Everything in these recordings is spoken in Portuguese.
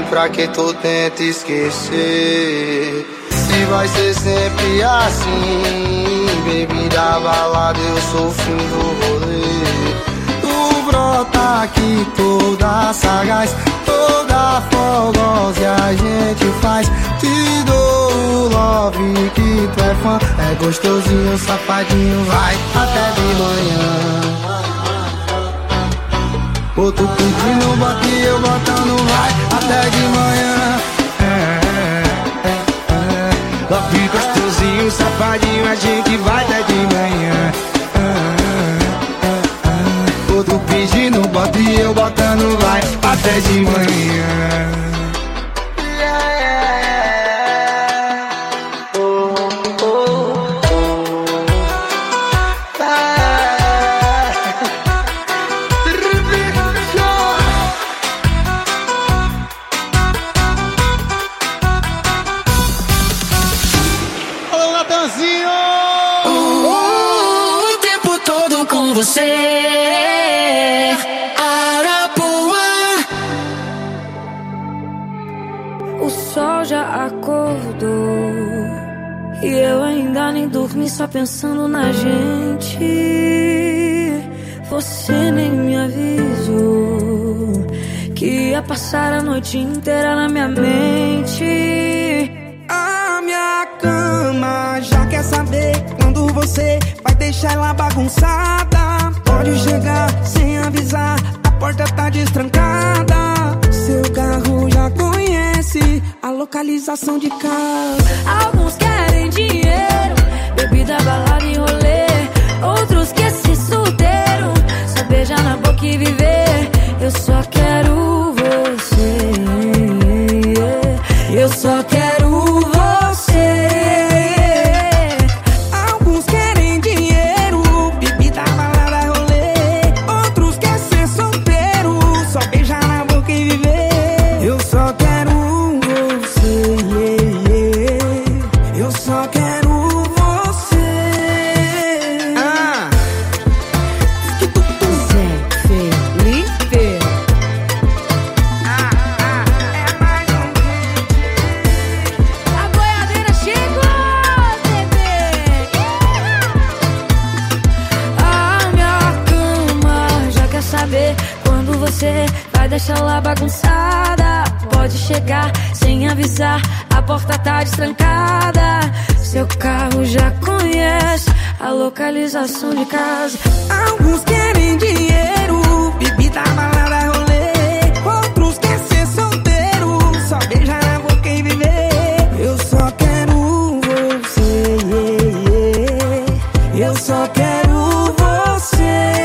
pra que tu tenta esquecer? Se vai ser sempre assim, bebida, balada, eu sou o fim do rolê. Tu brota aqui toda sagaz, toda fogosa e a gente faz. Te dou o love que tu é fã, é gostosinho, safadinho, vai até de manhã. Outro pedindo, bota e eu botando, vai até de manhã. Love gostosinho, safadinho, a gente vai até de manhã. Outro pedindo, bota e eu botando, vai até de manhã. O tempo todo com você, Arapuã. O sol já acordou e eu ainda nem dormi, só pensando na gente. Você nem me avisou que ia passar a noite inteira na minha mente. A minha cama já quer saber quando você vai deixar ela bagunçada. Pode chegar sem avisar, a porta tá destrancada. Seu carro já conhece a localização de casa. Alguns querem dinheiro, bebida, balada e rolê. Outros querem ser solteiro, só beijar na boca e viver. Eu só quero você, eu só quero você. Alguns querem dinheiro, bebida, balada, rolê. Outros querem ser solteiro, só beijar na boca e viver. Eu só quero você, eu só quero você. Zé Felipe. A boiadeira chegou, bebê. A minha cama já quer saber quando você vai deixar lá bagunçada. Pode chegar sem avisar, a porta tá destrancada. Seu carro já conhece a localização de casa. Alguns querem dinheiro, bebida, balada, rolê. Outros querem ser solteiro, só beijar na boca e viver. Eu só quero você, eu só quero você.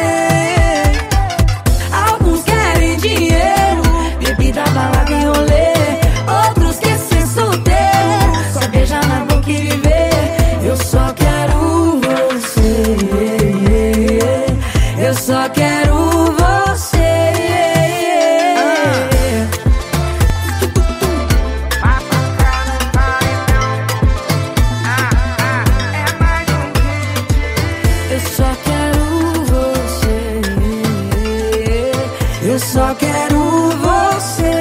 Alguns querem dinheiro, bebida, balada e rolê. Outros querem ser solteiro, só beijar na boca e viver. Eu só quero você, eu só quero você. Eu só quero você, eu só quero você.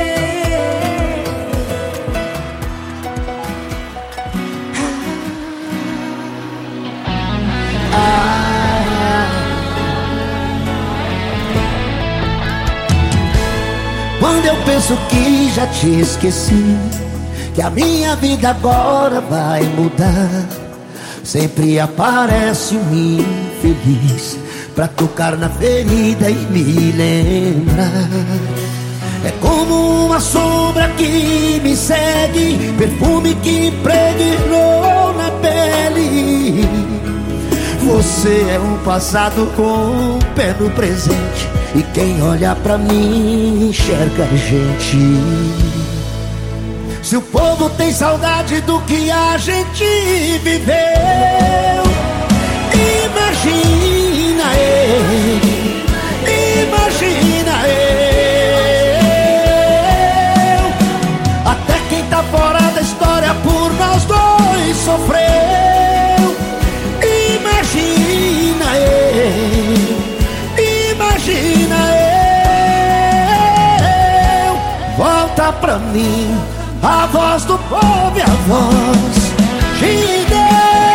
Quando eu penso que já te esqueci, que a minha vida agora vai mudar, sempre aparece um infeliz pra tocar na ferida e me lembrar. É como uma sombra que me segue, perfume que impregnou na pele. Você é um passado com um pé no presente, e quem olha pra mim enxerga a gente. Se o povo tem saudade do que a gente viveu, imagina ele, imagina eu. Até quem tá fora da história por nós dois sofreu. Imagina eu, imagina eu. Volta volta pra mim, a voz do povo e a voz de Deus.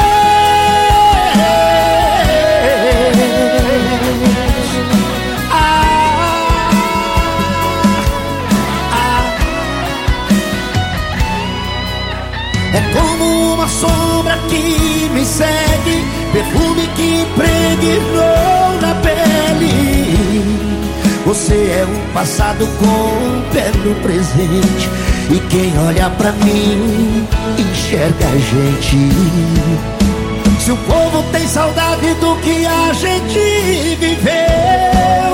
É como uma sombra que me segue, perfume que impregnou na pele. Você é um passado com um pé no presente, e quem olha pra mim enxerga a gente. Se o povo tem saudade do que a gente viveu,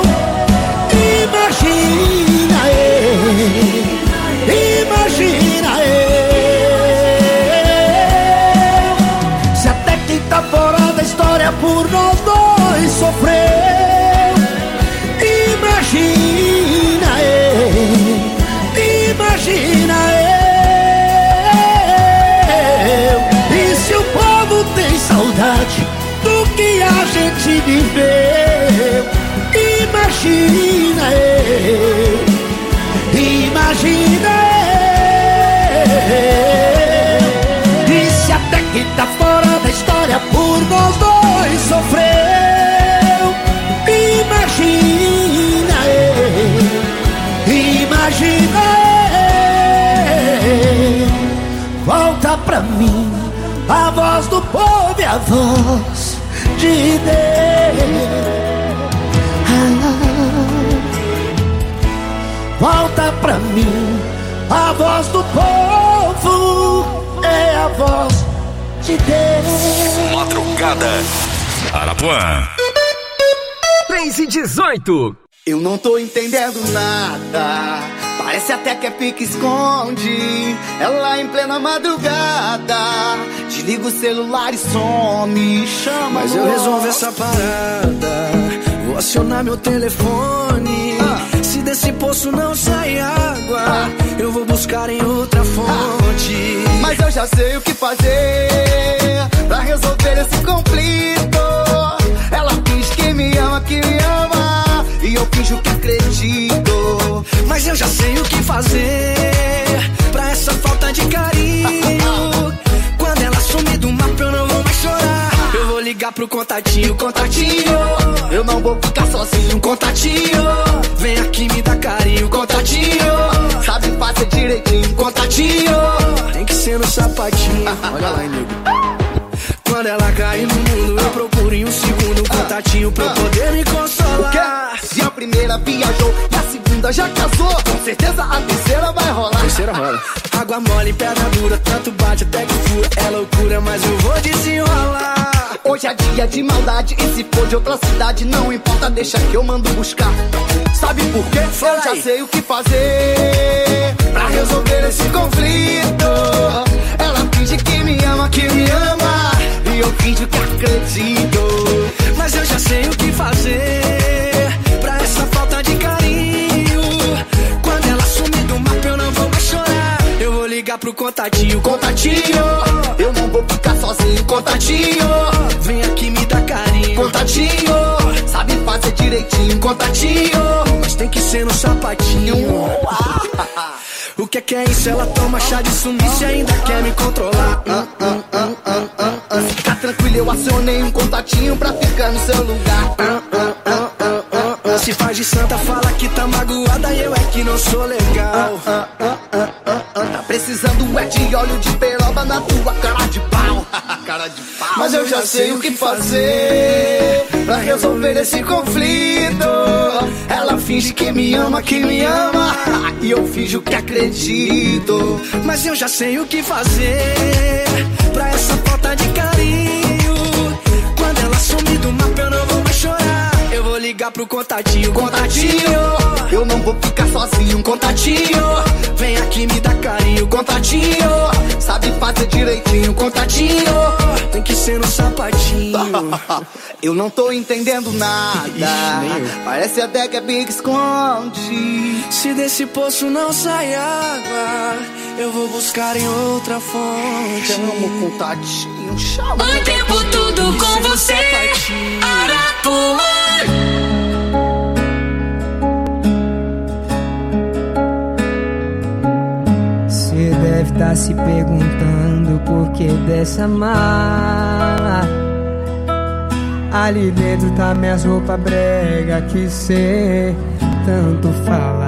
imagina eu, imagina eu. Se até quem tá fora da história por nós dois sofreu, imagina eu, imagina eu. E se o povo tem saudade do que a gente viveu, imagina eu, imagina eu. E se até quem tá fora da história por nós dois sofreu, imagina eu, imagina eu. Volta pra mim, a voz do povo e a voz de Deus. Volta pra mim, a voz do povo é a voz de Deus. Madrugada Arapuã 3:18. Eu não tô entendendo nada, parece até que é pique-esconde. Ela em plena madrugada desliga o celular e some, chama. Mas eu resolvo essa parada, vou acionar meu telefone. Se desse poço não sai água, eu vou buscar em outra fonte. Mas eu já sei o que fazer pra resolver esse conflito. Ela diz que me ama, e eu finjo que acredito. Mas eu já sei o que fazer pra essa falta de carinho. Quando ela sumir do mapa eu não vou mais chorar. Eu vou ligar pro contatinho, contatinho. Eu não vou ficar sozinho, contatinho. Vem aqui me dá carinho, contatinho. Sabe fazer direitinho, contatinho. Tem que ser no sapatinho. Olha lá, nego. Quando ela cair no mundo, eu procuro em um segundo um contatinho pra eu poder me consolar. O quê? Se a primeira viajou e a segunda já casou, com certeza a terceira vai rolar. Terceira rola. Água mole, pedra dura, tanto bate até que fura. É loucura, mas eu vou desenrolar. Hoje é dia de maldade, e se for de outra cidade, não importa, deixa que eu mando buscar. Sabe por quê? Eu já sei o que fazer pra resolver esse conflito. Ela finge que me ama, e eu finjo que acredito. Mas eu já sei o que fazer pra essa falta de carinho. Quando ela sumir do mapa eu não vou mais chorar. Eu vou ligar pro contatinho, contatinho. Eu não vou ficar sozinho, contatinho. Vem aqui me dá carinho, contatinho. Sabe fazer direitinho, contatinho. Mas tem que ser no sapatinho. O que é isso? Ela toma chá de sumiço e ainda quer me controlar. Fica tranquilo, eu acionei um contatinho pra ficar no seu lugar. Se faz de santa, fala que tá magoada e eu é que não sou legal. Tá precisando é de óleo de peroba na tua cara de pau. Cara de pau. Mas eu já sei o que fazer pra resolver esse conflito. Ela finge que me ama, e eu finjo que acredito. Mas eu já sei o que fazer pra essa falta de carinho. Quando ela sumir do mapa eu não vou mais chorar. Eu vou ligar pro contatinho, contatinho. Eu não vou ficar sozinho, contatinho. Vem aqui me dá carinho, contatinho. Sabe fazer direitinho, contatinho. Tem que ser no sapatinho. Eu não tô entendendo nada. Parece até que é pique-esconde. Se desse poço não sai água, eu vou buscar em outra fonte. Chama o contatinho, chama. O tempo todo com você, Arapuã. deve estar se perguntando por que dessa mala. Ali dentro tá minhas roupas brega que cê tanto fala.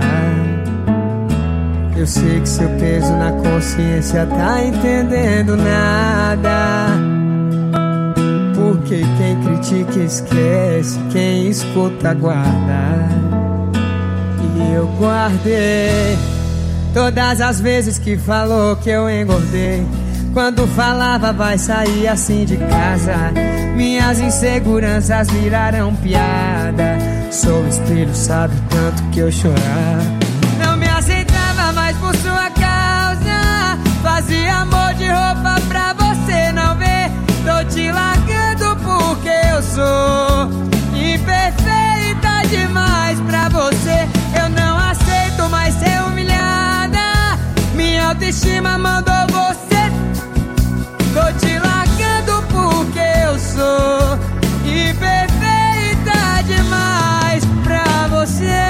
Eu sei que seu peso na consciência tá entendendo nada. Porque quem critica esquece, quem escuta guarda. E eu guardei todas as vezes que falou que eu engordei. Quando falava vai sair assim de casa, minhas inseguranças viraram piada. Sou espelho, sabe o tanto que eu chorava. Não me aceitava mais por sua causa. Fazia amor de roupa pra você não ver. Tô te largando porque eu sou imperfeita demais pra você. Eu não aceito mais ser humilhada. Minha autoestima mandou você. Tô te largando porque eu sou imperfeita demais pra você.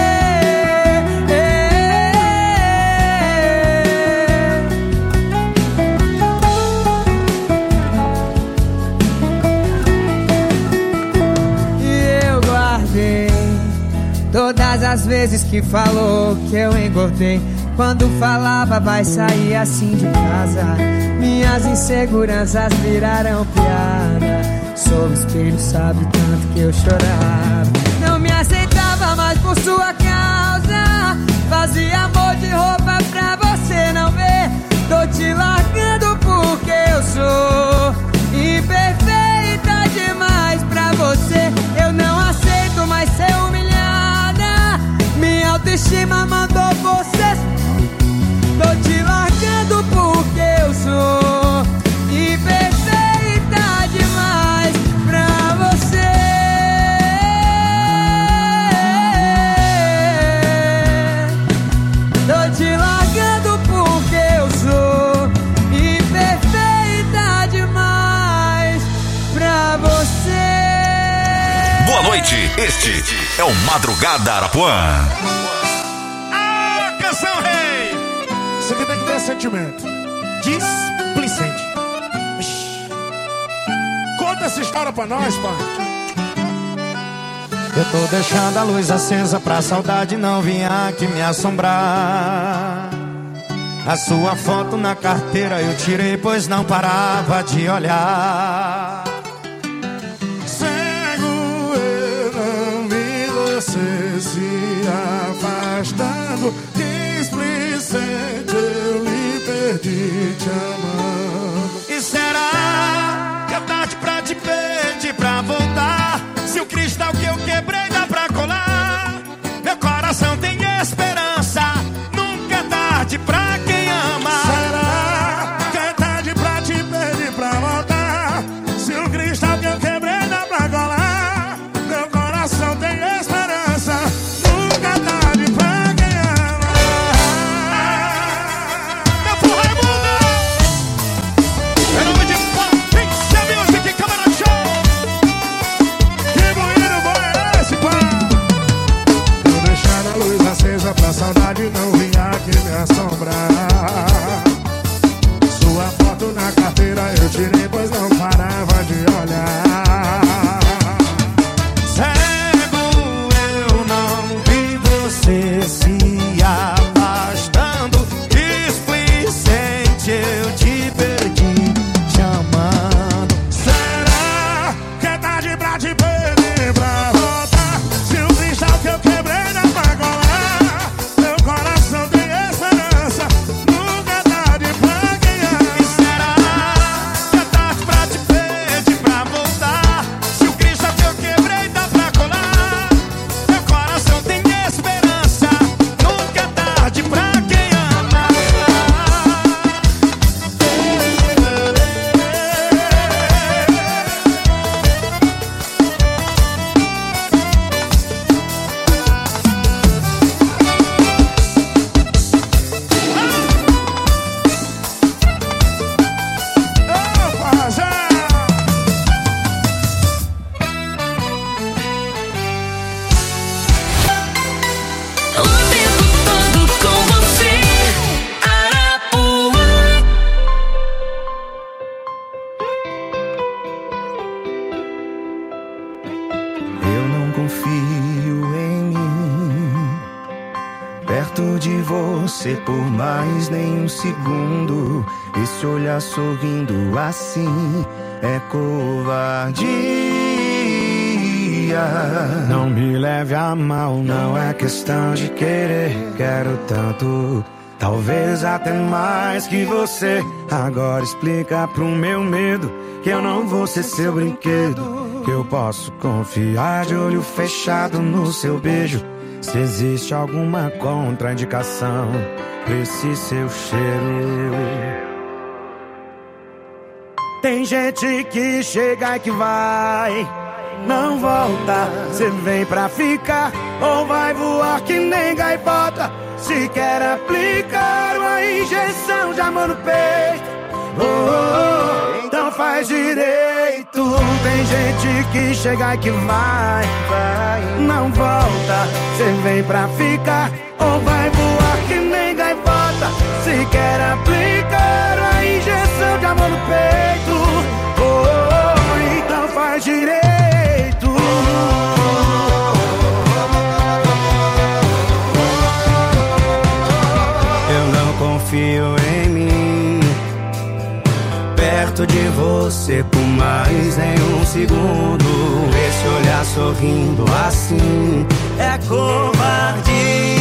E eu guardei todas as vezes que falou que eu engordei. Quando falava vai sair assim de casa, minhas inseguranças viraram piada. Sou espelho, sabe o tanto que eu chorava. Não me aceitava mais por sua causa. Fazia amor de roupa pra você não ver. Tô te largando porque eu sou imperfeita demais pra você. Eu não aceito mais ser humilhada. Minha autoestima mandou você. Tô te largando porque eu sou imperfeita demais pra você. Tô te largando porque eu sou imperfeita demais pra você. Boa noite, este é o Madrugada Arapuã. Canção rei! Isso aqui tem que ter sentimento. Displicente. Conta essa história pra nós, pai. Eu tô deixando a luz acesa pra saudade não vir aqui me assombrar. A sua foto na carteira eu tirei, pois não parava de olhar. Cego eu não vi você se afastando. Displicente eu lhe perdi te amando. E será que é tarde pra te pedir pra voltar? Se o cristal que eu quebrei dá pra colar, meu coração tem esperança. Nunca é tarde pra quem ama. Será que é tarde pra te pedir pra voltar? Se o cristal que eu quebrei dá pra colar, meu coração tem esperança. Nunca é tarde pra quem ama. Meu porra é mundo. Em nome de Pixel Music, Câmara Show. Que bonito bom é esse, pá? Tô deixando a luz acesa pra saudade não vir aqui me assombrar. Sua foto na carteira eu tirei, pois não parava de olhar. Cego eu não vi você se afastando. Displicente eu te perdi te amando. Será que é tarde pra te pedir pra voltar? Se o cristal que eu quebrei dá pra colar, meu coração tem esperança. você por mais nem um segundo. Esse olhar sorrindo assim é covardia. Não me leve a mal, não é questão de querer. Quero tanto, talvez até mais que você. Agora explica pro meu medo que eu não vou ser seu brinquedo, que eu posso confiar de olho fechado no seu beijo. Se existe alguma contraindicação pra esse seu cheiro. Tem gente que chega e que vai, não volta. Cê vem pra ficar ou vai voar que nem gaivota. Se quer aplicar uma injeção de amor no peito, então faz direito. Tem gente que chega e que vai, não volta. Cê vem pra ficar ou vai voar que nem gaivota. Se quer aplicar uma injeção de amor no peito, então faz direito. Eu não confio em mim perto de você por mais nem um segundo. Esse olhar sorrindo assim é covardia.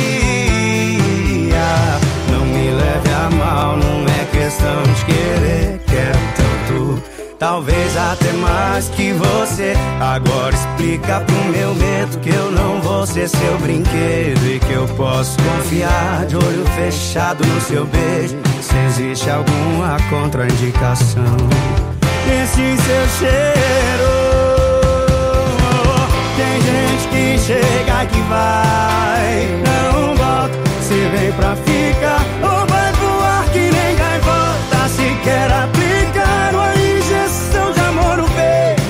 Não me leve a mal, não é questão de querer. Quero tanto, talvez até mais que você. Agora explica pro meu medo que eu não vou ser seu brinquedo e que eu posso confiar de olho fechado no seu beijo. Se existe alguma contraindicação esse seu cheiro. Tem gente que chega e que vai, não volta. Se vem pra ficar ou vai voar que nem gaivota. Se quer aplicar uma injeção de amor no peito,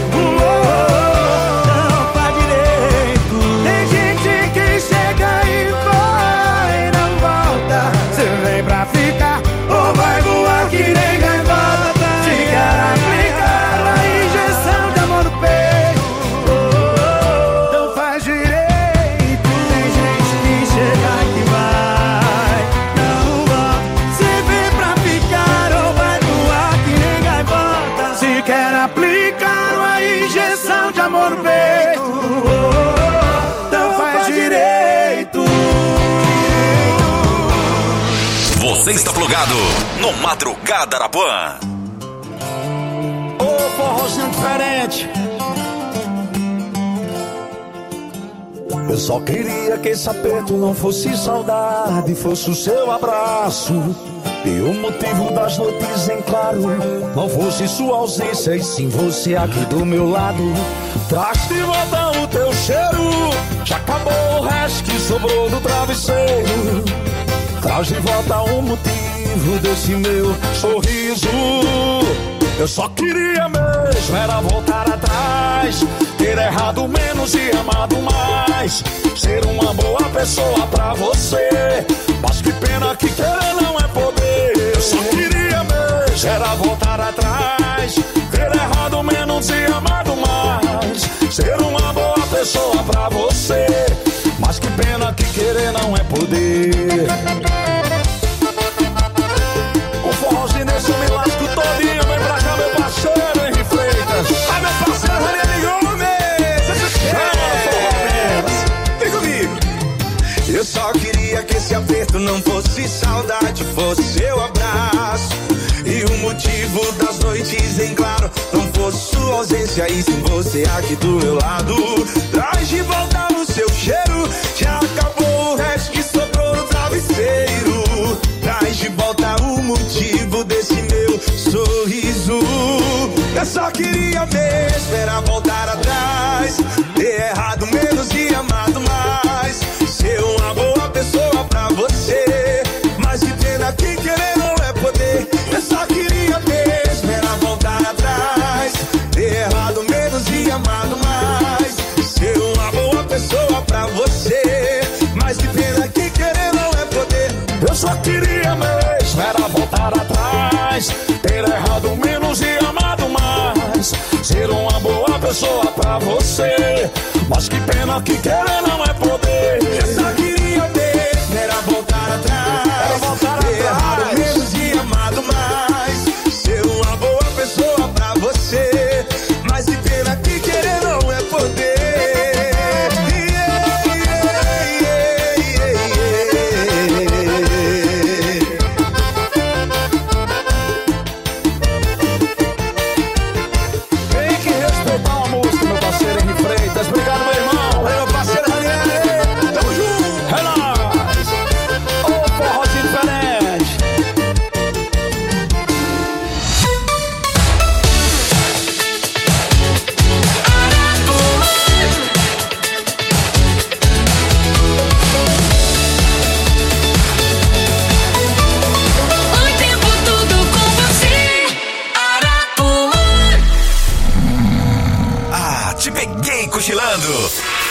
não faz direito. Tem gente que chega e vai, não volta. Se vem pra ficar ou vai voar que nem gaivota. Se quer aplicar uma injeção de amor no peito, então faz direito. Tem gente que chega e que vai, não volta. Se vem pra ficar ou vai voar que nem gaivota. Se quer aplicar uma injeção de amor no peito, então faz direito. Você está plugado no Madrugada Arapuã. Ô, forrozinho diferente. Eu só queria que esse aperto não fosse saudade, fosse o seu abraço. E o motivo das noites em claro não fosse sua ausência, e sim você aqui do meu lado. Traz de volta o teu cheiro, já acabou o resto que sobrou do travesseiro. Traz de volta o motivo desse meu sorriso. Eu só queria mesmo era voltar atrás, ter errado menos e amado mais, ser uma boa pessoa pra você. Mas que pena que querer não é poder. Eu só queria mesmo era voltar atrás, ter errado menos e amado mais, ser uma boa pessoa pra você. Mas que pena que querer não é poder. O forrozinho nesse me lasco todinho. Vem pra cá, meu parceiro Henri Freitas. Ai, meu parceiro Ranieri Gomes. Vem comigo. Eu só queria que esse aperto não fosse saudade, fosse seu abraço. E o motivo das noites em claro não fosse sua ausência, e sim você aqui do meu lado. Traz de volta o seu cheiro, já acabou o resto que sobrou no travesseiro. Traz de volta o motivo desse meu sorriso. Eu só queria mesmo era voltar atrás, ter errado menos e amado mais, ser uma boa pessoa pra você. Mas que pena que querer não é poder. Eu só queria mesmo era voltar atrás, ter errado menos e amado mais, ser uma boa pessoa pra você. Mas que pena que querer não é poder. Eu só queria mesmo era voltar atrás, ter errado menos e amado mais, ser uma boa pessoa pra você. Mas que pena que querer não é poder. Eu só queria mesmo era voltar atrás,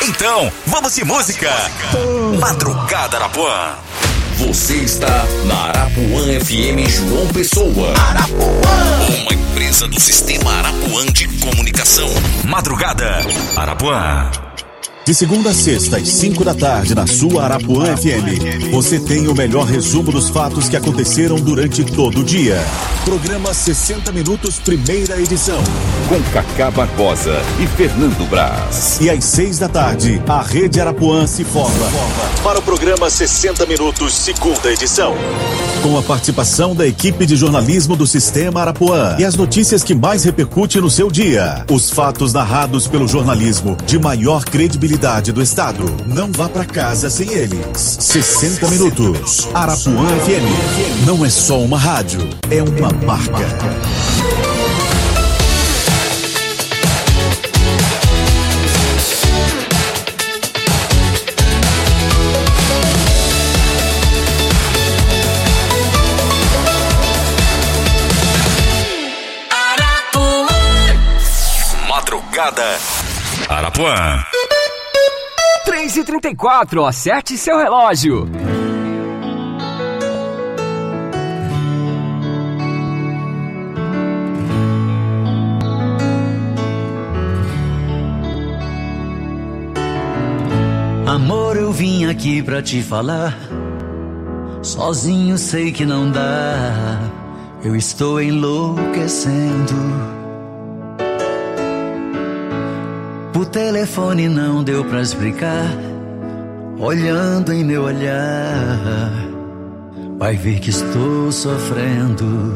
Então, vamos de música. Madrugada Arapuã. Você está na Arapuã FM João Pessoa. Arapuã, uma empresa do Sistema Arapuã de Comunicação. Madrugada Arapuã. De segunda a sexta, às 5 da tarde, na sua Arapuã FM, você tem o melhor resumo dos fatos que aconteceram durante todo o dia. Programa 60 Minutos, primeira edição. Com Cacá Barbosa e Fernando Braz. E às 6 da tarde, a Rede Arapuã se forma para o programa 60 Minutos, segunda edição. Com a participação da equipe de jornalismo do Sistema Arapuã e as notícias que mais repercutem no seu dia. Os fatos narrados pelo jornalismo de maior credibilidade do estado. Não vá pra casa sem eles. 60 Minutos. Arapuã FM. Não é só uma rádio, é uma marca. Madrugada Arapuã. 3h34, acerte seu relógio. Amor, eu vim aqui pra te falar. Sozinho sei que não dá. Eu estou enlouquecendo. O telefone não deu pra explicar. Olhando em meu olhar, vai ver que estou sofrendo.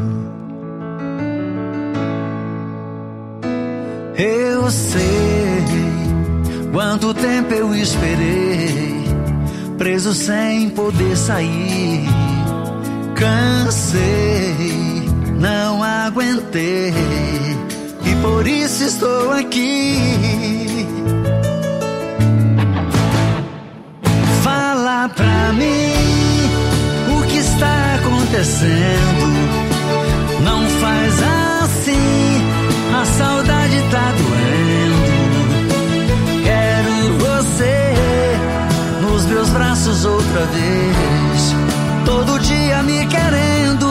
Eu sei quanto tempo eu esperei, preso sem poder sair. Cansei, não aguentei, e por isso estou aqui. Fala pra mim o que está acontecendo. Não faz assim, a saudade tá doendo. Quero você nos meus braços outra vez, todo dia me querendo.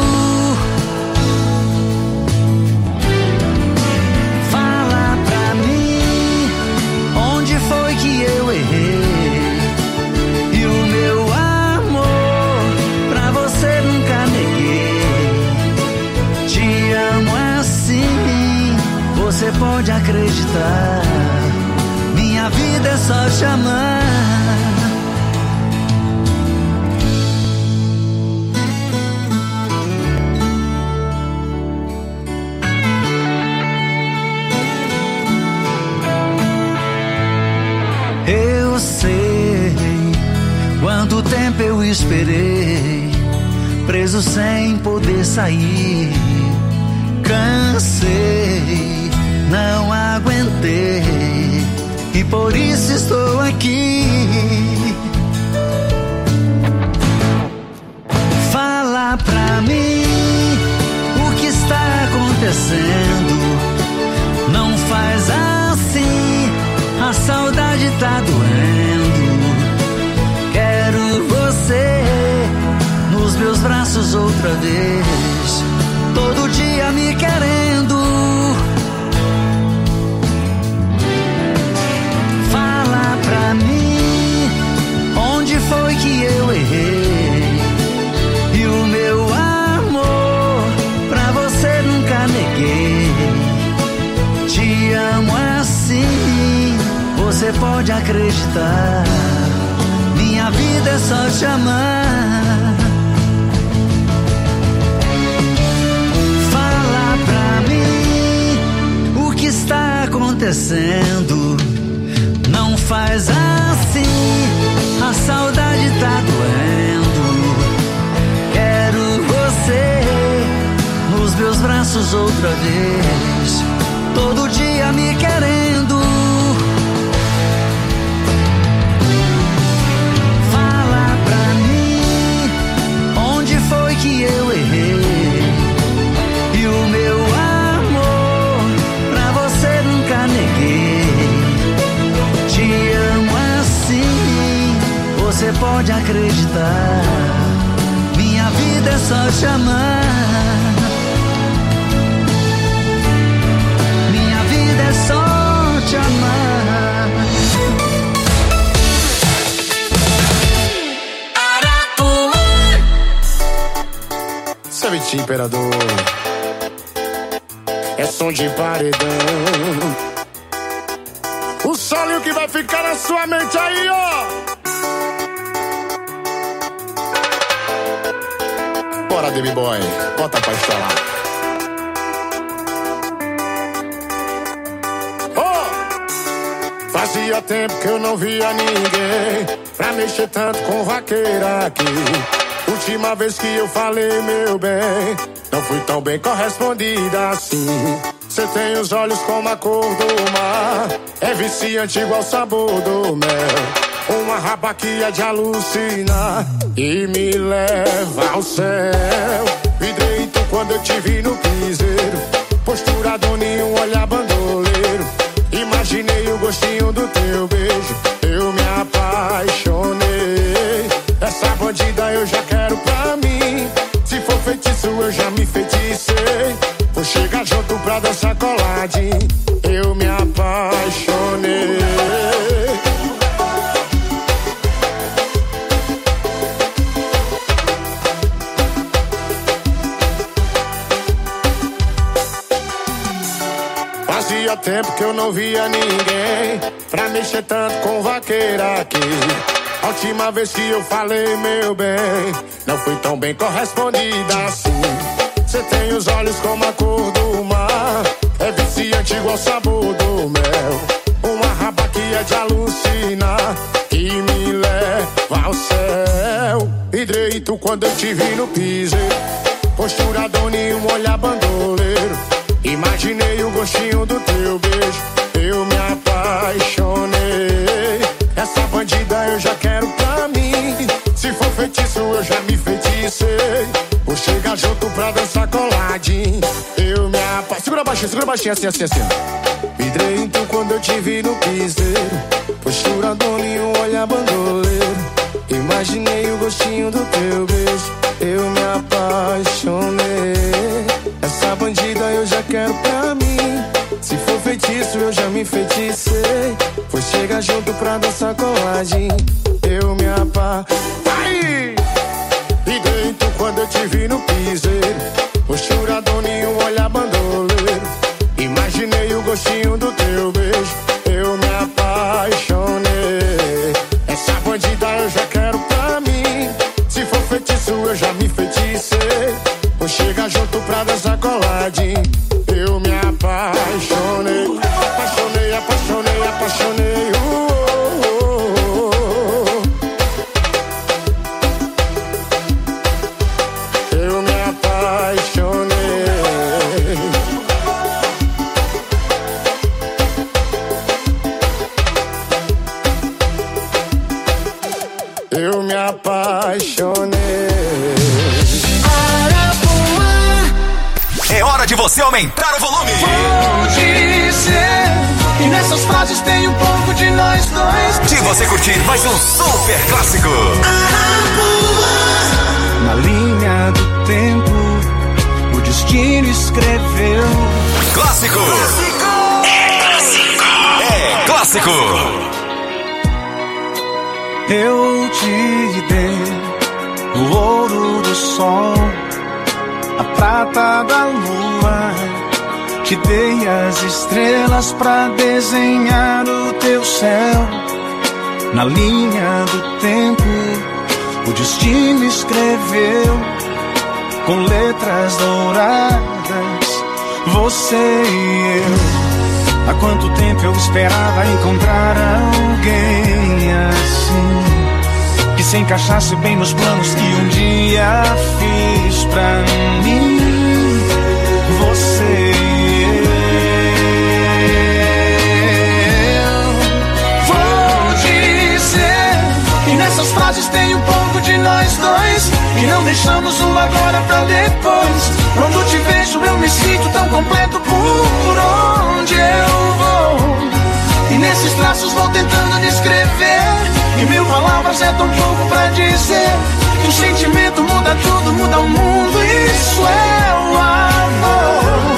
Fala pra mim onde foi que eu errei. E o meu amor pra você nunca neguei. Te amo assim, você pode acreditar. Minha vida é só te amar. Eu sei quanto tempo eu esperei, preso sem poder sair. Cansei, não aguentei, e por isso estou aqui. Fala pra mim o que está acontecendo. Não faz assim, a saudade tá doendo. Quero você nos meus braços outra vez, todo dia me querendo. Fala pra mim onde foi que eu errei. E o meu amor pra você nunca neguei. Te amo assim, você pode acreditar. Minha vida é só te amar. Fala pra mim o que está acontecendo. Não faz assim, a saudade tá doendo. Quero você nos meus braços outra vez, todo dia me querendo. Fala pra mim onde foi que eu errei. E o meu amor pra você nunca neguei. Te amo pode acreditar. Minha vida é só te amar. Minha vida é só te amar. Sabe, imperador, é som de paredão. O solinho que vai ficar na sua mente aí, ó. Bora, Demi Boy, bota pra instalar. Oh! Fazia tempo que eu não via ninguém pra mexer tanto com vaqueira aqui. Última vez que eu falei, meu bem, não fui tão bem correspondida assim. Cê tem os olhos como a cor do mar, é viciante igual o sabor do mel. Uma rabaquia de alucinar e me leva ao céu. Vidreito quando eu te vi no piseiro, postura doninho, um olhar bandoleiro. Imaginei o gostinho do teu beijo, eu me apaixonei. Essa bandida eu já quero pra mim. Se for feitiço eu já me feiticei. Vou chegar junto pra dançar coladinho. Eu me apaixonei. Fazia tempo que eu não via ninguém pra mexer tanto com vaqueira aqui. A última vez que eu falei, meu bem, não fui tão bem correspondida assim. Cê tem os olhos como a cor do mar, é viciante igual o sabor do mel. Uma rabaquia de alucinar que me leva ao céu. Vidreito quando eu te vi no piseiro, postura doninho, um olhar bandoleiro. Imaginei o gostinho do teu beijo, eu me apaixonei. Essa bandida eu já quero pra mim. Se for feitiço eu já me feiticei. Vou chegar junto pra dançar coladinho. Eu me apaixonei. Segura baixinho, assim. Vidreito quando eu te vi no piseiro, postura doninho, um olhar bandoleiro. Imaginei o gostinho do teu beijo, eu me apaixonei. Essa bandida eu já quero pra mim. Se for feitiço eu já me feiticei. Vou chegar junto pra dançar coladinho. Eu me apaixonei. E dentro quando eu te vi no piseiro, postura doninho, um olhar bandoleiro. Imaginei o gostinho do teu beijo, eu me apaixonei. Essa bandida eu já quero pra mim. Se for feitiço eu já me feiticei. Vou chegar junto pra dançar coladinho. Eu me apaixonei. Apaixonei. Eu me apaixonei. Eu me apaixonei. É hora de você aumentar o volume. Vou dizer que nessas frases tem um pouco de nós dois. Se você curtir mais um super clássico. Na linha do tempo, o destino escreveu. Clássico. É clássico. Eu te dei o ouro do sol, a prata da lua. Te dei as estrelas pra desenhar o teu céu. Na linha do tempo, o destino escreveu com letras douradas, você e eu. Há quanto tempo eu esperava encontrar alguém assim, que se encaixasse bem nos planos que um dia fiz pra mim. Você e eu. Vou dizer que nessas frases tem um pouco de nós dois, e não deixamos o agora pra depois. Quando te vejo eu me sinto tão completo por onde eu vou, e nesses traços vou tentando descrever, e meu palavras é tão pouco pra dizer que o sentimento muda tudo, muda o mundo. Isso é o amor.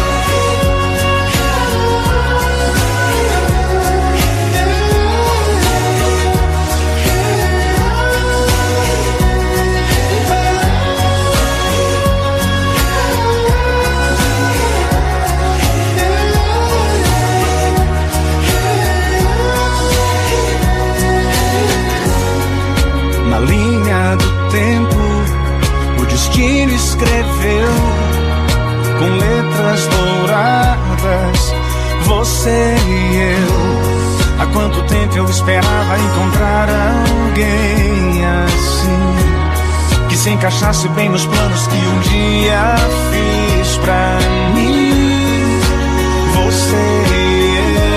Na linha do tempo, o destino escreveu com letras douradas você e eu. Há quanto tempo eu esperava encontrar alguém assim, que se encaixasse bem nos planos que um dia fiz pra mim. Você e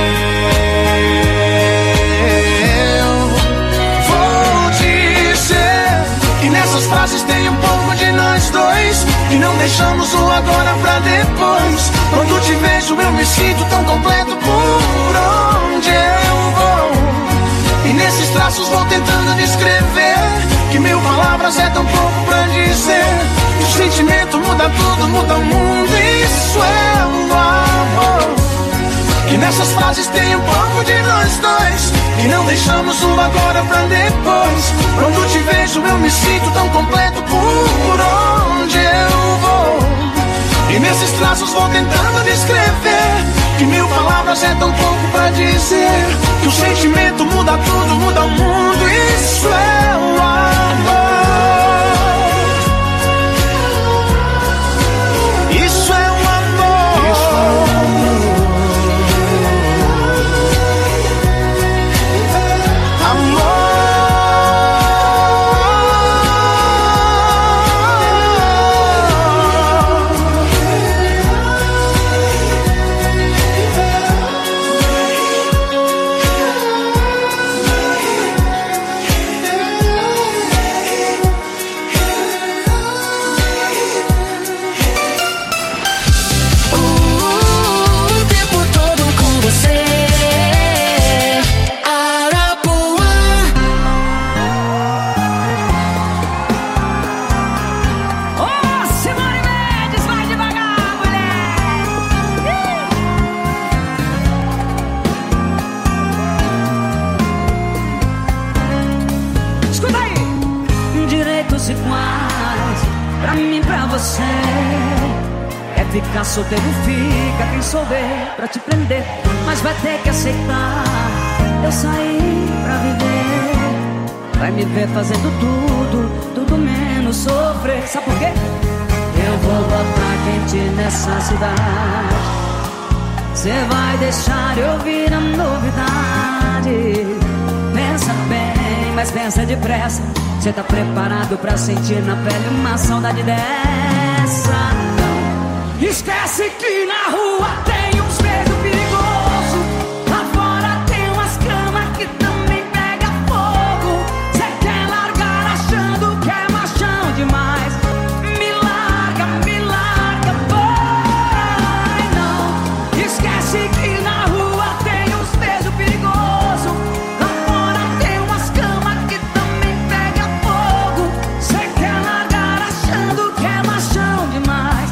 e nessas frases tem um pouco de nós dois, e não deixamos o agora pra depois. Quando te vejo eu me sinto tão completo por onde eu vou. E nesses traços vou tentando descrever que mil palavras é tão pouco pra dizer que o sentimento muda tudo, muda o mundo. Isso é o amor. Que nessas frases tem um pouco de nós dois, e não deixamos o agora pra depois. Quando te vejo eu me sinto tão completo por onde eu vou. E nesses traços vou tentando descrever que mil palavras é tão pouco pra dizer que o sentimento muda tudo, muda o mundo. Isso é o amor. Isso é o amor. Isso é o amor. Ficar solteiro fica, quem souber pra te prender, mas vai ter que aceitar. Eu saí pra viver, vai me ver fazendo tudo menos sofrer. Sabe por quê? Eu vou botar quente nessa cidade. Cê vai deixar eu ouvir a novidade. Pensa bem, mas pensa depressa. Cê tá preparado pra sentir na pele uma saudade dessa? Esquece que na rua tem uns beijos perigosos, lá fora tem umas camas que também pega fogo. Cê quer largar achando que é machão demais? Me larga, vai não. Esquece que na rua tem uns beijos perigosos, lá fora tem umas camas que também pega fogo. Cê quer largar achando que é machão demais?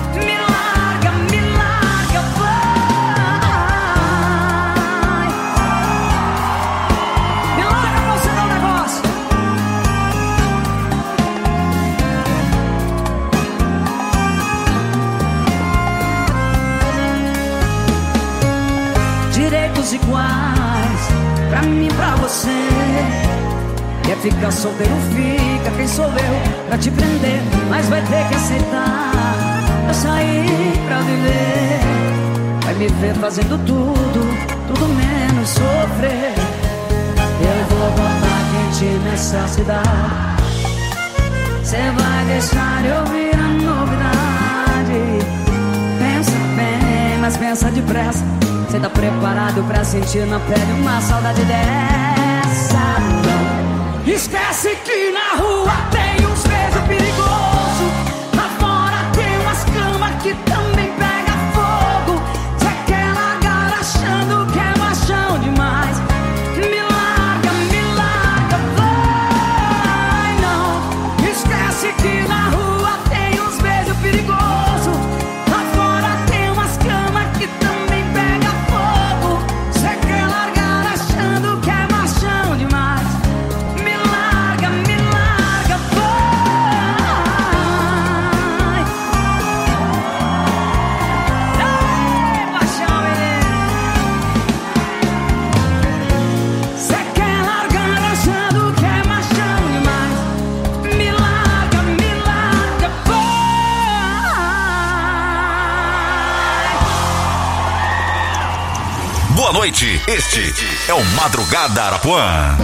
Iguais pra mim e pra você. Quer ficar solteiro, fica, quem sou eu pra te prender, mas vai ter que aceitar. Eu saí pra viver, vai me ver fazendo tudo menos sofrer. Eu vou botar quente nessa cidade. Cê vai deixar eu ouvir a novidade. Pensa bem, mas pensa depressa. Cê tá preparado pra sentir na pele uma saudade dessa? Não. Esquece que na rua tem uns beijos perigosos, lá fora tem umas camas que também pega fogo. Cê quer largar achando que é machão demais? Me larga, noite. Este é o Madrugada Arapuã.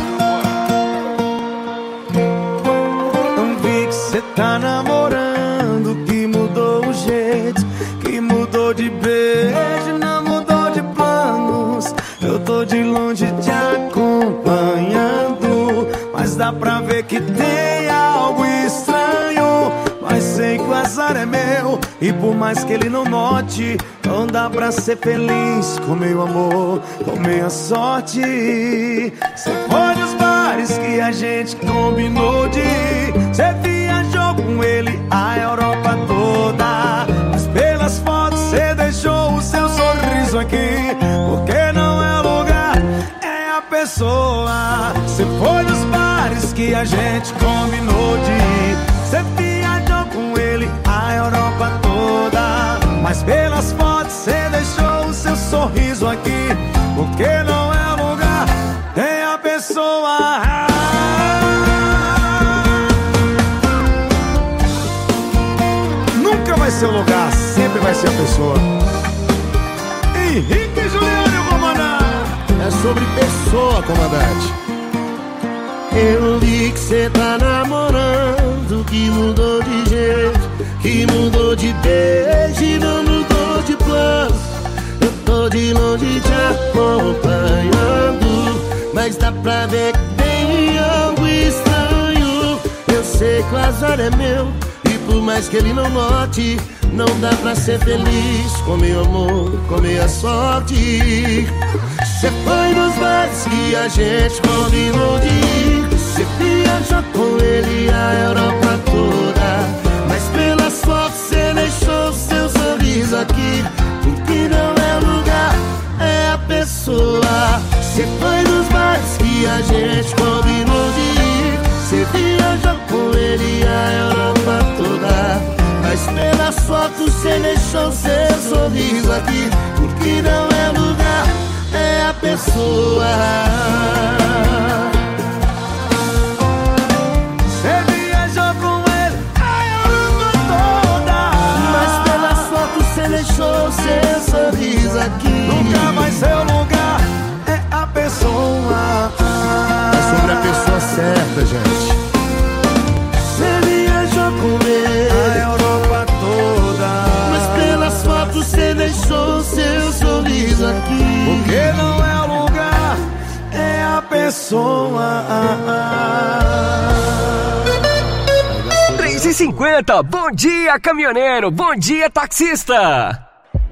Não vi que cê tá namorando, que mudou o jeito, que mudou de beijo, não mudou de planos. Eu tô de longe te acompanhando, mas dá pra ver que tem algo estranho. Mas sei que o azar é meu, e por mais que ele não note, não dá pra ser feliz com meu amor, com minha sorte. Cê foi nos bares que a gente combinou de ir, cê viajou com ele a Europa toda, mas pelas fotos cê deixou o seu sorriso aqui, porque não é o lugar, é a pessoa. Cê foi nos bares que a gente combinou de ir, cê viajou com ele a Europa toda, mas pelas fotos cê deixou o seu sorriso aqui, porque não é o lugar, é a pessoa. Nunca vai ser o lugar, sempre vai ser a pessoa. Henrique Juliano, comandante. É sobre pessoa, comandante. Eu li que cê tá namorando, que mudou de jeito, que mudou de beijo e não mudou de planos. Eu tô de longe te acompanhando, mas dá pra ver que tem algo estranho. Eu sei que o azar é meu, e por mais que ele não note, não dá pra ser feliz com meu amor, com minha sorte. Cê foi nos bares que a gente combinou de ir, cê viajou com ele a Europa toda, mas pelas fotos cê deixou seu sorriso aqui, porque não é o lugar, é a pessoa. Cê foi nos bares que a gente combinou de ir, cê viajou com ele a Europa toda, mas pelas fotos cê deixou seu sorriso aqui, porque não é o lugar, é a pessoa. Cê viajou com ele a Europa toda, mas pelas fotos cê deixou seu sorriso aqui. Nunca vai ser o lugar, é a pessoa. É sobre a pessoa certa, gente. Cê viajou com ele a Europa toda, mas pelas fotos cê deixou seu sorriso aqui, porque não é o lugar, é a pessoa. 3h50, bom dia, caminhoneiro, bom dia, taxista.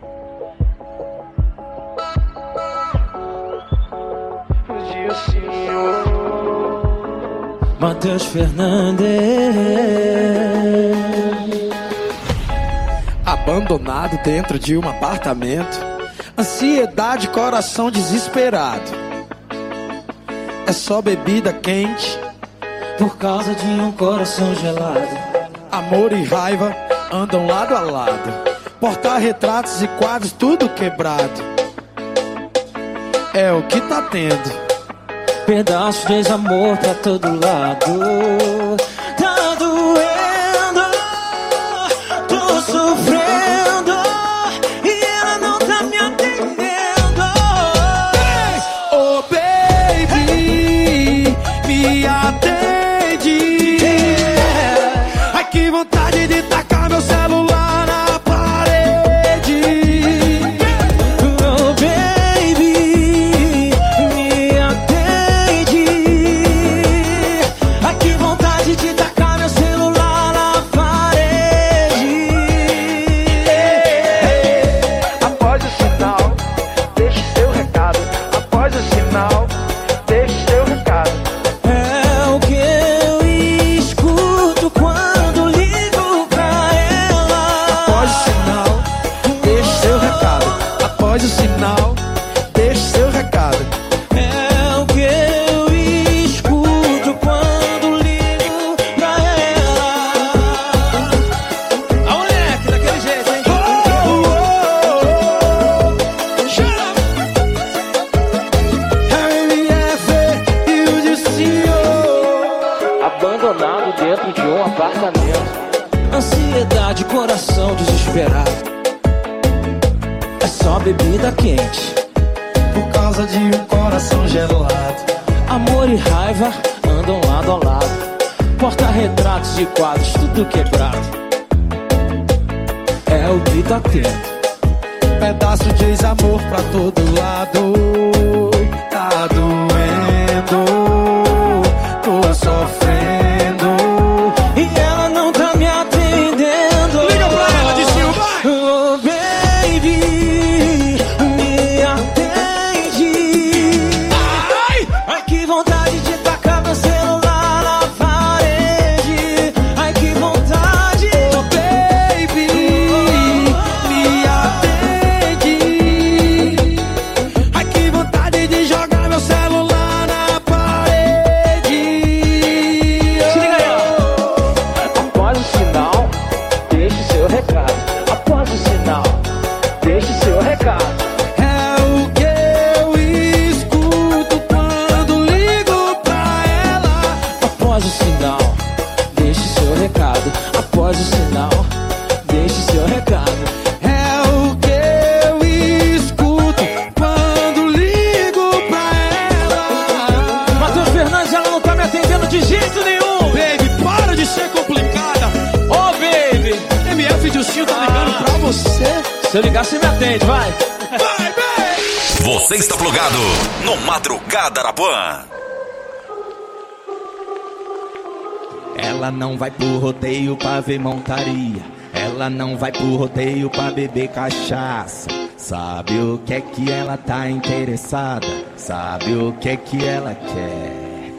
Matheus Fernandes. Abandonado dentro de um apartamento, ansiedade, coração desesperado. É só bebida quente por causa de um coração gelado. Amor e raiva andam lado a lado, porta-retratos e quadros tudo quebrado. É o que tá tendo, pedaços de desamor pra todo lado. Tá doendo, tô sofrendo, e ela não tá me atendendo. Oh baby, me atende. Ai que vontade de tacar meu celular na parede. Oh baby, me atende. Ai que vontade de tacar meu celular na parede. Após o sinal, deixe seu recado. Após o sinal, deixe seu recado. É o que eu escuto quando ligo pra ela. Após o sinal, deixe seu recado. Após o sinal, deixe seu recado. É o que eu escuto quando ligo pra ela. A moleque, daquele jeito, hein? RMF e o Dicinho. Abandonado dentro de um apartamento, ansiedade, coração desesperado. É só bebida quente Por causa causa de um coração gelado. Amor e raiva andam lado a lado. Porta-retratos de quadros, tudo quebrado. É o grito atento. Pedaço de ex-amor pra todo lado. Tá doendo, tô sofrendo e ela não tá me atendendo. Liga pra ela, Distinho, vai! Oh, baby, me atende. Ai, que vontade de tacar meu celular na parede. Ai, que vontade. Oh, baby, me atende. Ai, que vontade de jogar meu celular na parede. Se liga aí, ó. Após o sinal, deixe seu recado. Após o sinal, deixe seu recado. É o que eu escuto quando ligo pra ela. Após o sinal, deixe seu recado. Após o sinal, deixe seu recado. É o que eu escuto quando ligo pra ela. Matheus Fernandes, ela não tá me atendendo de jeito nenhum. Baby, para de ser complicada. Ô, baby, MF Justinho tá ligando pra você. se eu ligar, você me atende, vai. Vai, baby! Você está plugado no Madrugada Arapuã. Ela não vai pro rodeio pra ver montaria. Ela não vai pro rodeio pra beber cachaça. Sabe o que é que ela tá interessada? Sabe o que é que ela quer?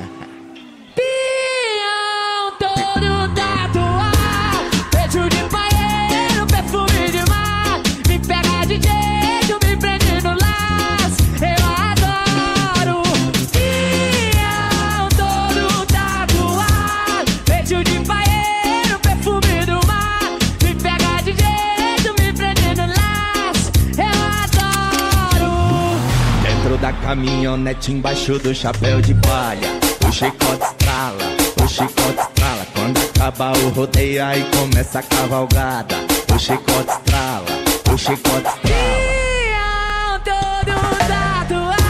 Pião todo tatuado, peito de paeiro, perfume de mar. Me pega de jeito, me prende no laço, eu adoro. Pião todo tatuado, peito de paeiro, perfume do mar. Me pega de jeito, me prende no laço, eu adoro. Dentro da caminhonete, embaixo do chapéu de palha, o chicote estrala, o chicote estrala. Quando acaba o rodeio, aí começa a cavalgada. O chicote estrala, o chicote estrala. Pião todo tatuado.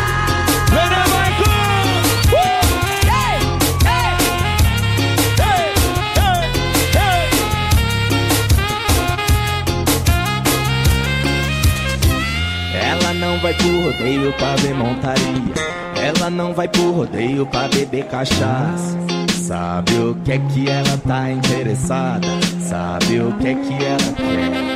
Ela não vai pro rodeio pra ver montaria. Ela não vai pro rodeio pra beber cachaça. Sabe o que é que ela tá interessada? Sabe o que é que ela quer?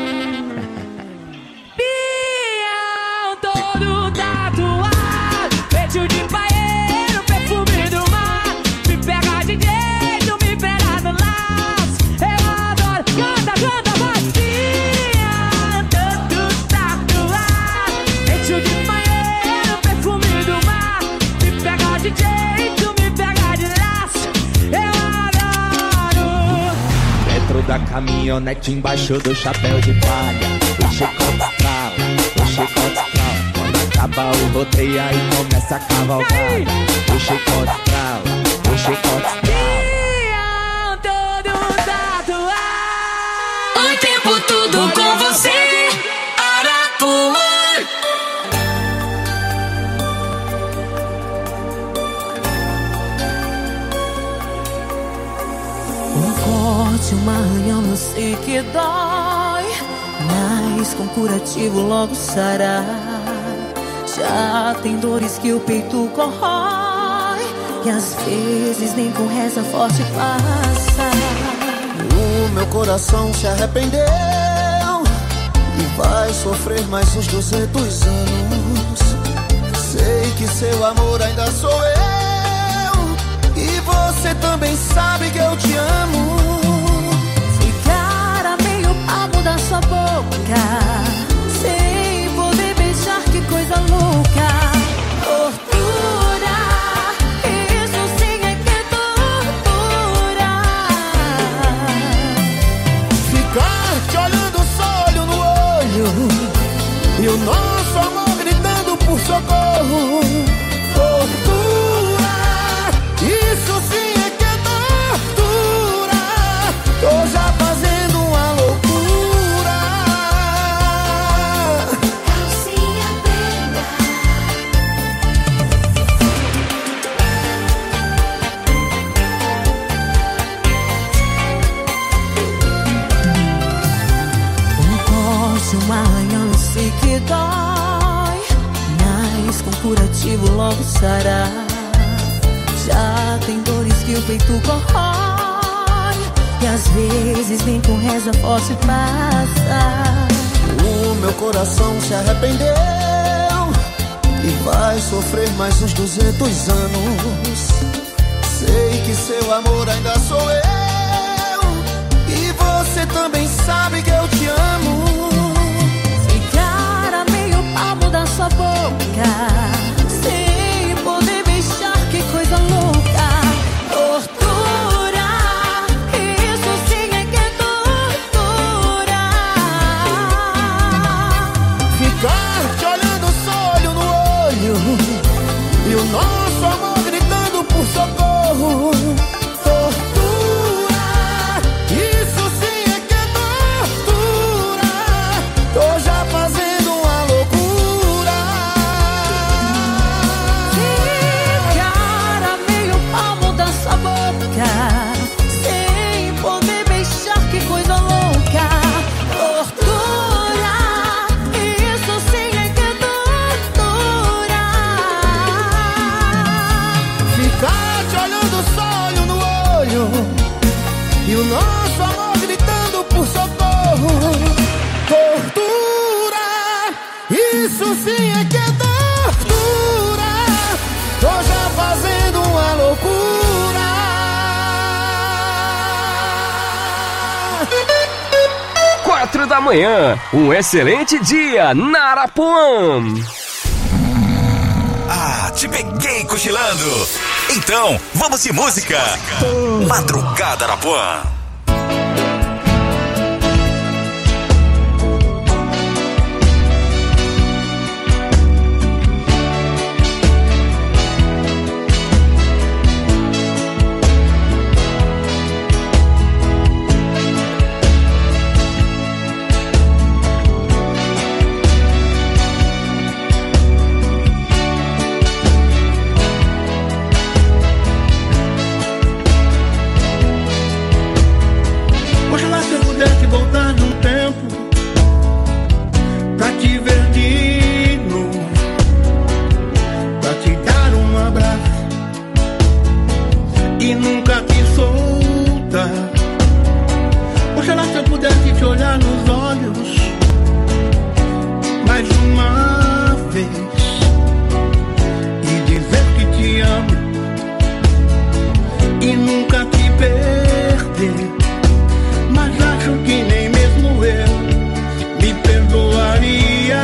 Pião todo tatuado, peito de paeiro, perfume do mar. Me pega de jeito, me pega no laço, eu adoro. Canta, canta, vai. Pião todo tatuado, peito de paeiro, perfume do mar. Me pega de jeito, me pega de laço, eu adoro. Dentro da caminhonete, embaixo do chapéu de palha, o chicote estrala, o chicote estrala. Quando acaba o rodeio, aí começa a cavalgada. O chicote estrala, o chicote estrala. Pião todo tatuado. O tempo todo com você, Arapuã. Um corte, uma arranhão, eu sei que dói, mas com curativo logo sará. Já tem dores que o peito corrói, e às vezes nem com reza forte passa. O meu coração se arrependeu e vai sofrer mais uns 200 anos. Sei que seu amor ainda sou eu, e você também sabe que eu te amo. Ficar a meio palmo da sua boca, sem poder beijar, que coisa louca. Tortura, isso sim é que é tortura. Ficar te olhando só olho no olho, e o nosso amor gritando por socorro. Tortura, isso sim é que é tortura. Tô já fazendo uma loucura. Calcinha preta, Se um arranhão eu sei que dói, mas com curativo logo sará. Já tem dores que o peito corrói, e às vezes nem com reza posso passar. O meu coração se arrependeu e vai sofrer mais uns 200 anos. Sei que seu amor ainda sou eu, e você também sabe que eu te amo. Ficar a meio palmo da sua boca, sem poder beijar, que coisa louca. Tortura, isso sim é que é tortura. Ficar te olhando só olho no olho, e o nosso amor gritando por socorro. Tortura, isso sim é que é tortura. Tô já fazendo uma loucura. Ficar a meio palmo da sua boca, sem poder beijar, que coisa louca. Tortura, isso sim é que é tortura. Ficar te olhando só olho no olho, e o nosso amor gritando por socorro. Tortura, isso sim é que é tortura. Tô já fazendo uma loucura. 4 da manhã, um excelente dia na Arapuã. Ah, te peguei cochilando. Então, vamos de música. Madrugada Arapuã. Oxalá se eu pudesse voltar num tempo pra te ver de novo, pra te dar um abraço e nunca te soltar. Oxalá se eu pudesse te olhar nos olhos mais uma vez e dizer que te amo e nunca te perder. Mas acho que nem mesmo eu me perdoaria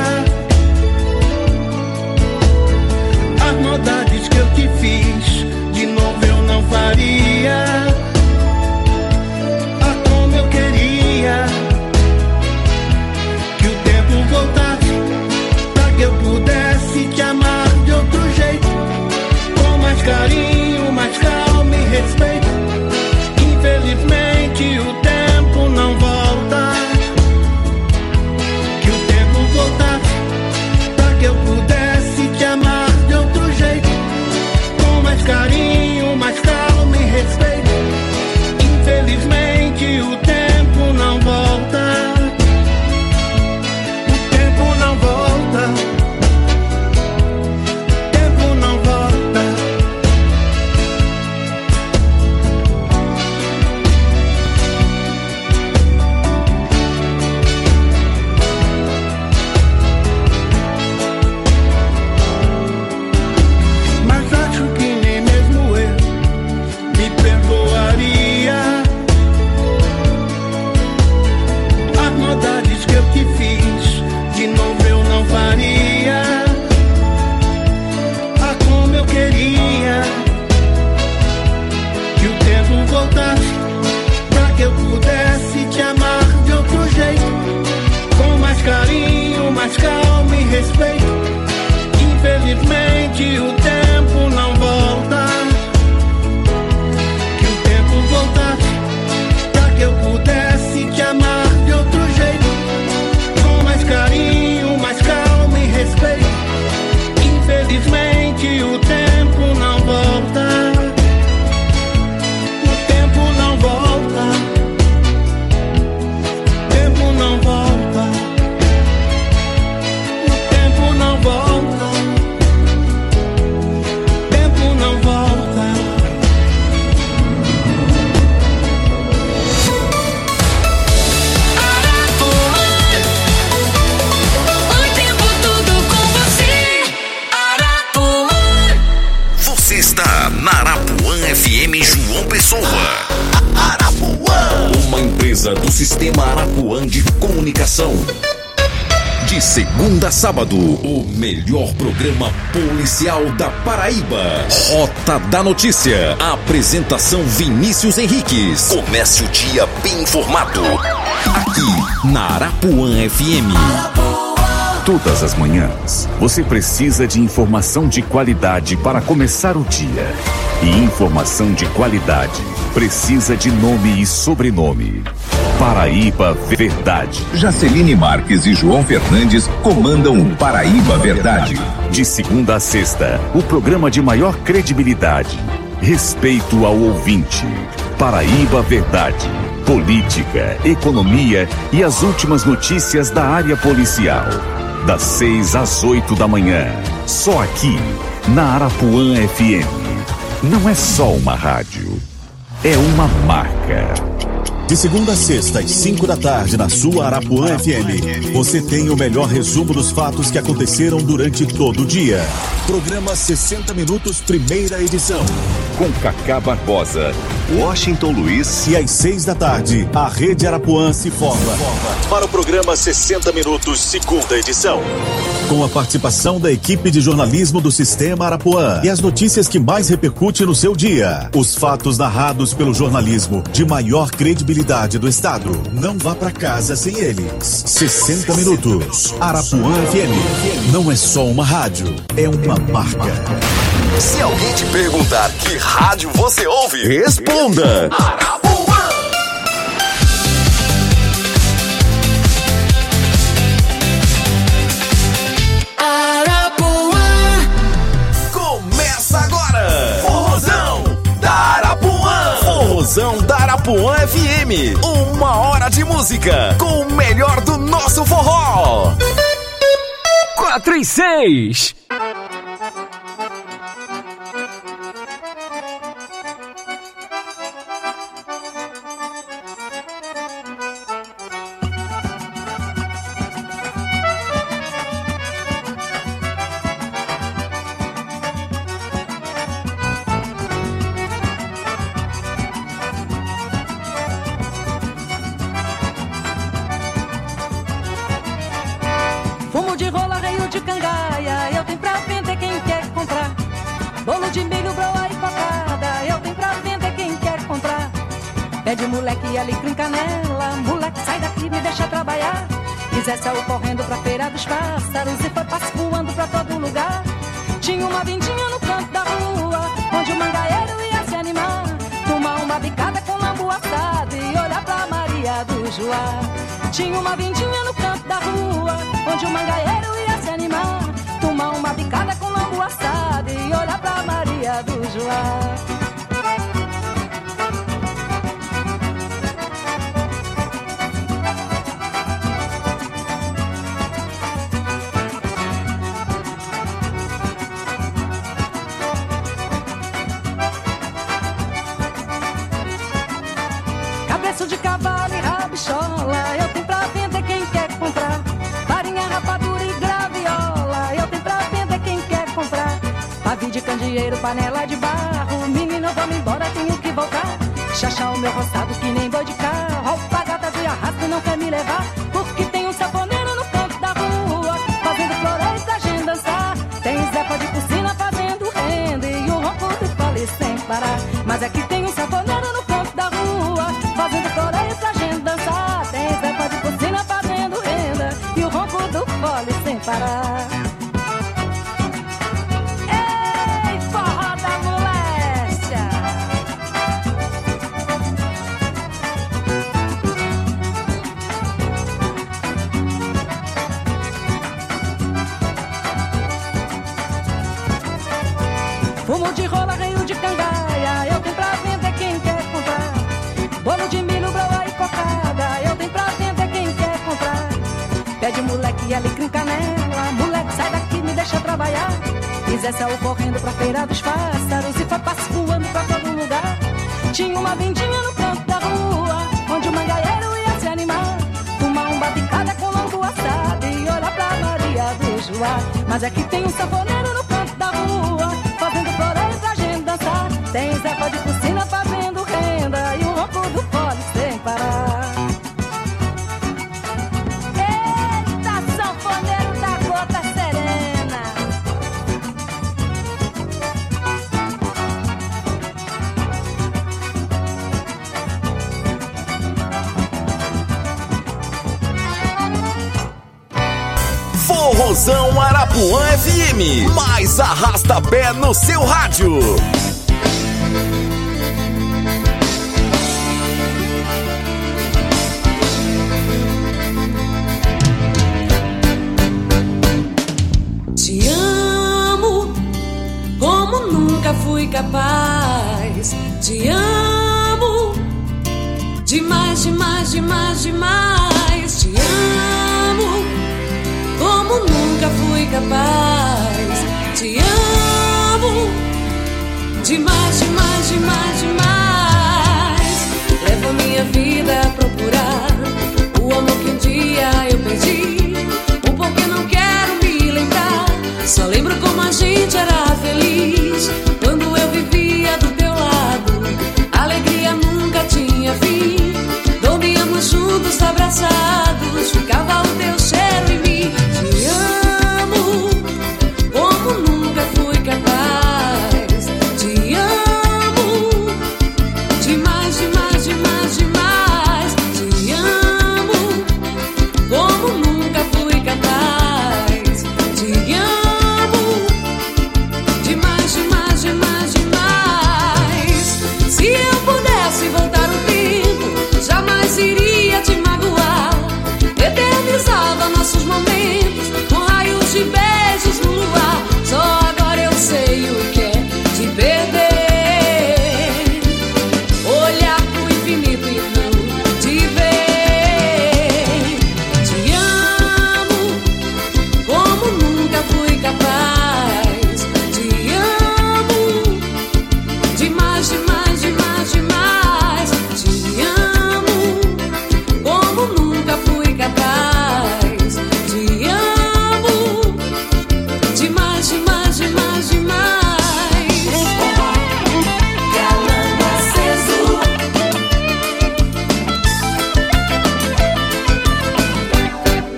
as maldades que eu te fiz, de novo eu não faria. Ah, como eu queria que o tempo voltasse, pra que eu pudesse te amar de outro jeito, com mais carinho, mais calma e respeito. Infelizmente o tempo não volta. Que o tempo voltasse, pra que eu pudesse te amar de outro jeito, com mais carinho, mais calma e respeito. Infelizmente o tempo não volta. O tempo não volta. O tempo não volta. Mas acho que nem mesmo eu me perdoaria as maldades que eu te fiz, de novo eu não faria. Ah, como eu queria que o tempo voltasse, pra que eu pudesse te amar de outro jeito, com mais carinho, mais calma e respeito. Infelizmente o tempo não volta. Que o tempo voltasse, pra que eu pudesse te amar de outro jeito, com mais carinho, mais calma e respeito. Infelizmente o tempo não volta. O tempo não volta. O tempo não volta. empresa do Sistema Arapuã de Comunicação. De segunda a sábado, o melhor programa policial da Paraíba. Rota da Notícia. Apresentação Vinícius Henriques. Comece o dia bem informado. Aqui, na Arapuã FM. Todas as manhãs, você precisa de informação de qualidade para começar o dia. E informação de qualidade precisa de nome e sobrenome. Paraíba Verdade. Jaceline Marques e João Fernandes comandam o Paraíba Verdade. De segunda a sexta, o programa de maior credibilidade. Respeito ao ouvinte. Paraíba Verdade. Política, economia e as últimas notícias da área policial. Das 6 às 8 da manhã. Só aqui, na Arapuã FM. Não é só uma rádio, é uma marca. De segunda a sexta, às 5 da tarde, na sua Arapuã FM, você tem o melhor resumo dos fatos que aconteceram durante todo o dia. Programa 60 Minutos, primeira edição. Com Cacá Barbosa, Washington Luiz. E às 6 da tarde, a Rede Arapuã se forma para o programa 60 Minutos, segunda edição. Com a participação da equipe de jornalismo do Sistema Arapuã e as notícias que mais repercutem no seu dia. Os fatos narrados pelo jornalismo de maior credibilidade do estado. Não vá pra casa sem eles. 60 Minutos. Arapuã FM. Não é só uma rádio, é uma marca. Se alguém te perguntar que rádio você ouve, responda. Arapuã. Começa agora. Forrozão da Arapuã. Forrozão da Arapuã FM. 1 hora de música com o melhor do nosso forró. 4 e 6. Fumo de rola, reio de cangaia, eu tenho pra vender quem quer comprar. Bolo de milho, broa e cocada, eu tenho pra vender quem quer comprar. Pé de moleque, alecrim, canela, moleque sai daqui, me deixa trabalhar. Zé saiu correndo pra feira dos pássaros e foi passo voando pra todo lugar. Tinha uma vindinha no canto da rua, onde o mangaeiro ia se animar. Tomar uma bicada com lambu assado e olhar pra Maria do Joá. Tinha uma vindinha no canto da rua, onde o mangaeiro ia se animar. Tomar uma bicada com lambu assado e olhar pra Maria do Joá. Cabeça de cavalo e rabichola, eu tenho pra vender quem quer comprar. Farinha, rapadura e graviola, eu tenho pra vender quem quer comprar. Pavio de candeeiro, panela de barro, menino, vamos embora, tenho que voltar. Chachá o meu roçado que nem boi de carro, alpagata de arrasto não quer me levar. Porque tem um saponeiro no canto da rua, fazendo floreio pra gente dançar. Tem Zepa de piscina fazendo renda e o ronco do fole sem parar. Mas aqui tem um saponeiro no canto da rua, fazendo floreio pra gente dançar. Tem Zepa de piscina fazendo renda e o ronco do fole sem parar. Ei, forró da moléstia! Fumo de rola, reio de cangaia, eu tenho pra vender quem quer comprar. Bolo de milho, broa e cocada, eu tenho pra vender quem quer comprar. Pé de moleque, alecrim, canela, moleque sai daqui, me deixa trabalhar. Zé saiu correndo pra feira dos pássaros e foi passo voando pra todo lugar. Tinha uma vendinha no canto da rua, onde o mangaeiro ia se animar. Tomar uma bicada com lambu assado e olhar pra Maria do Joá. Mas aqui tem um sanfoneiro no canto da rua, fazendo floreio pra gente dançar. Tem Zepa de piscina fazendo renda e o ronco do fole sem parar. Forrozão Arapuã FM. Mais arrasta-pé no seu rádio. Te amo como nunca fui capaz. Te amo demais, demais, demais, demais. Te amo como nunca fui capaz. Te amo demais, demais, demais, demais.